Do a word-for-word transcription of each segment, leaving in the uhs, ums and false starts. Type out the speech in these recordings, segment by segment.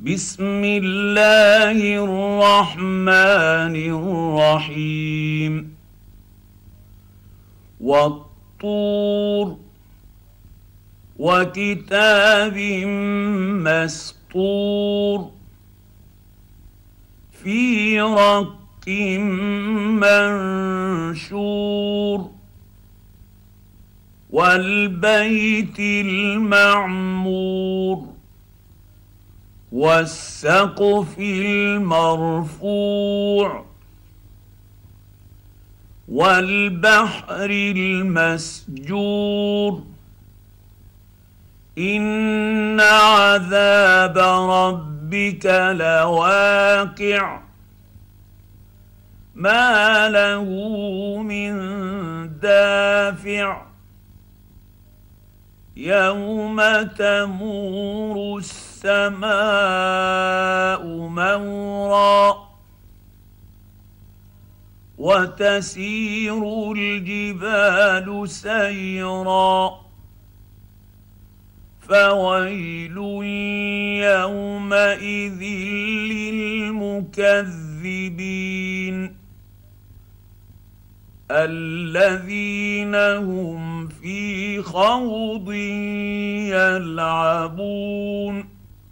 بسم الله الرحمن الرحيم. والطور وكتاب مسطور في رق منشور والبيت المعمور والسقف المرفوع والبحر المسجور إن عذاب ربك لواقع ما له من دافع يوم تمور السماء مورا وتسير الجبال سيرا فويل يومئذ للمكذبين الذين هم في خوض يلعبون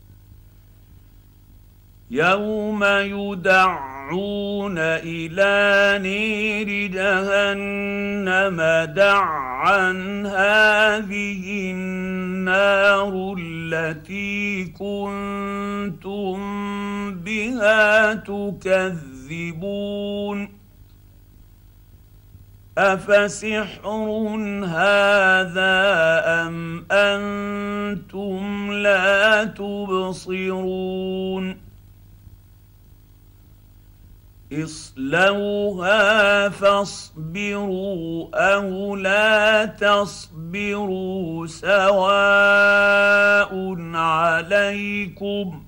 يوم يدعون إلى نير جهنم دعا هذه النار التي كنتم بها تكذبون أفسحر هذا أم أنتم لا تبصرون اصلوها فاصبروا أو لا تصبروا سواء عليكم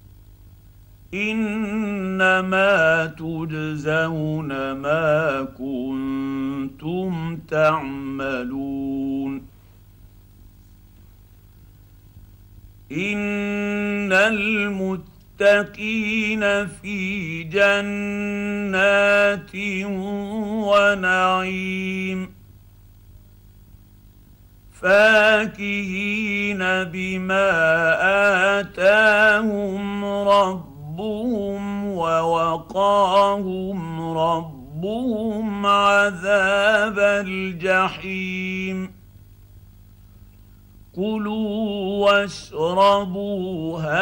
إنما تجزون ما كنتم تعملون إن المتقين في جنات ونعيم فاكهين بما آتاهم ربهم ووقاهم ربهم عذاب الجحيم كلوا واشربوا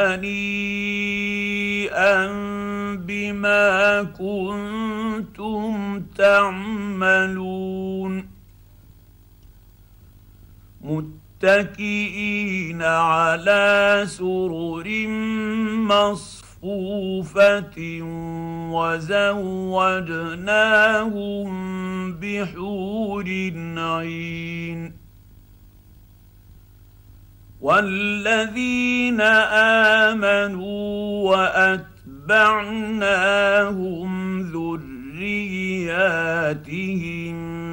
هنيئا بما كنتم تعملون متكئين على سرر مصفوفة وزوجناهم بحور عين والذين آمنوا وأتبعناهم ذرياتهم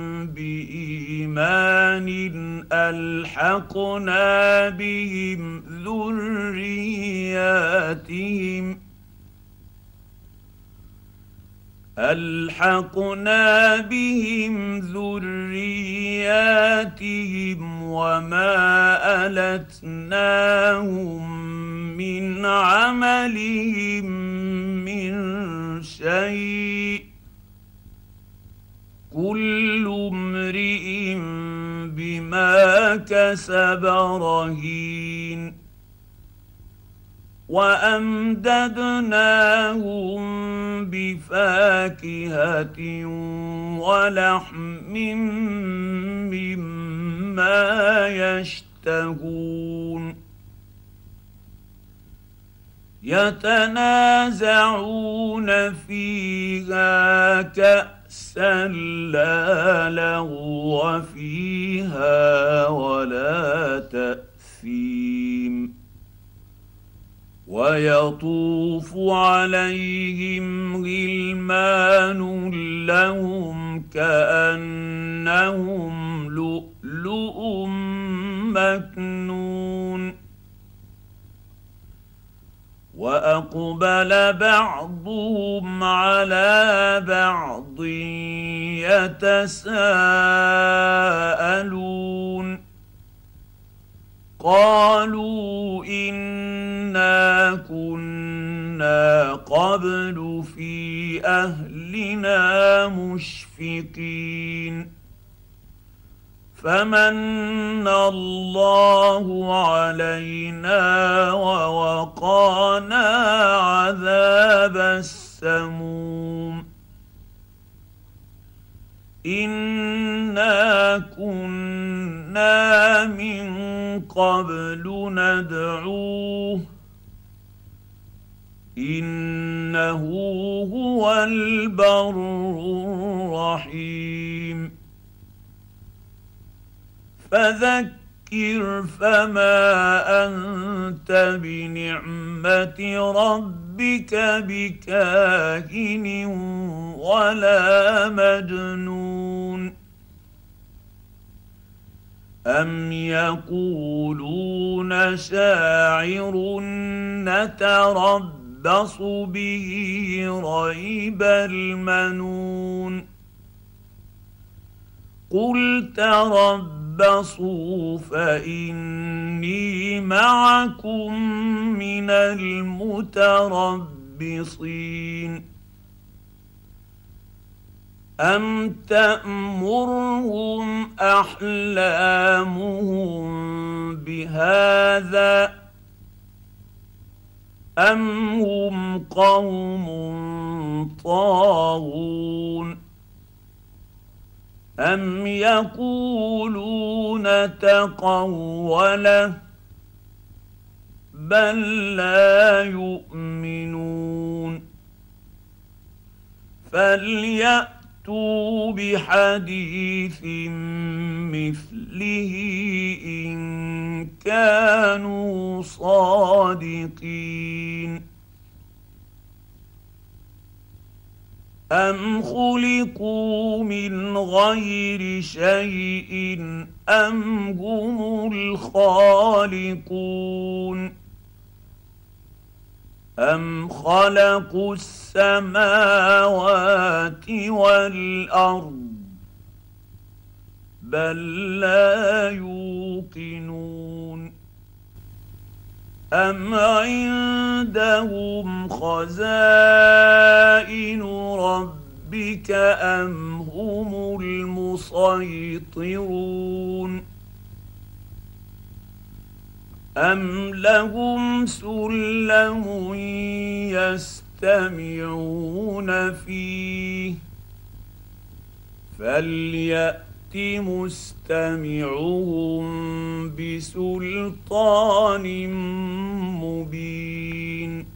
بإيمان ألحقنا بهم ذرياتهم ألحقنا بهم ذرياتهم وما ألتناهم من عملهم من شيء كل امرئ بما كسب رهين وأمددناهم بفاكهة ولحم مما يشتهون يتنازعون فيها كأسا لا لغو فيها ولا تأثيم ويطوف عليهم غلمان لهم كأنهم لؤلؤ مكنون واقبل بعضهم على بعض يتساءلون قالوا انا كنا قبل في اهلنا مشفقين فمن الله علينا ووقانا عذاب السموم انا كنا من قبل ندعوه انه هو البر الرحيم فذكر فما انت بنعمه ربك بكاهن ولا مجنون ام يقولون شاعر نتربص به ريب المنون قل تربصوا فاني معكم من المتربصين ام تامرهم احلامهم بهذا ام هم قوم طاغون أم يقولون تقوله بل لا يؤمنون فليأتوا بحديث مثله إن كانوا صادقين أم خلقوا من غير شيء أم هم الخالقون أم خلقوا السماوات والأرض بل لا يوقنون أم عندهم خزائن ربك أم هم المسيطرون أم لهم سلم يستمعون فيه فليأت مستمعهم بسلطان مبين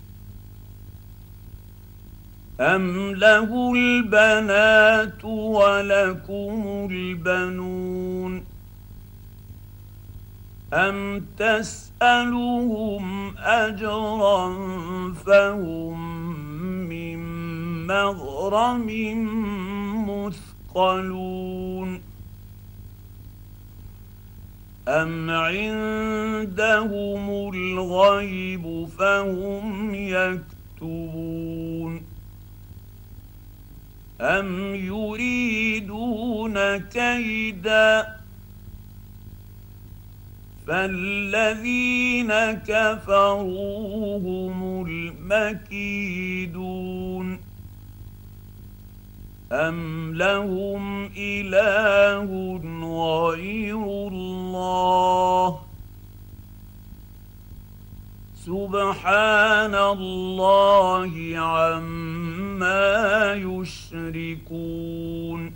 أم له البنات ولكم البنون أم تسألهم أجرا فهم من مغرم مثقلون أم عندهم الغيب فهم يكتبون أم يريدون كيدا فالذين كفروا هم المكيدون أم لهم إله غير الله سبحان الله عما يشركون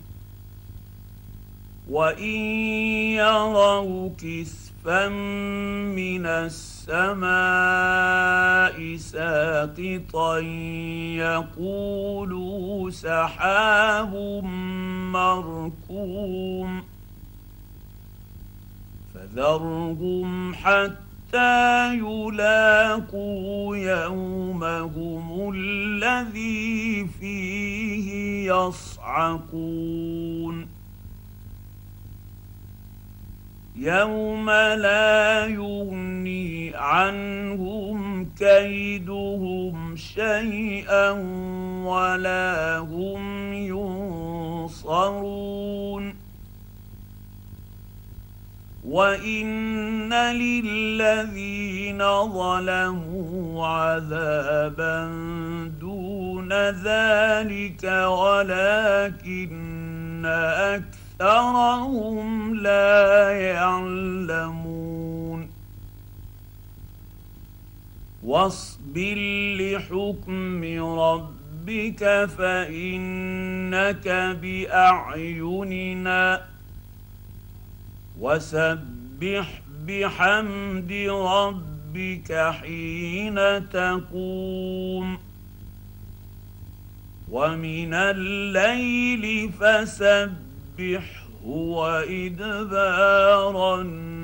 وإن يروا كسفا من السماء ساقطا يقولوا سحاب مركوم فذرهم حتى يلاقوا يومهم الذي فيه يصعقون يوم لا يغني عنهم كيدهم شيئا ولا هم ينصرون وان للذين ظلموا عذابا دون ذلك ولكن اكثرهم لا يعلمون واصبر لحكم ربك فانك باعيننا وسبح بحمد ربك حين تقوم ومن الليل فسبحه وإدبار النجم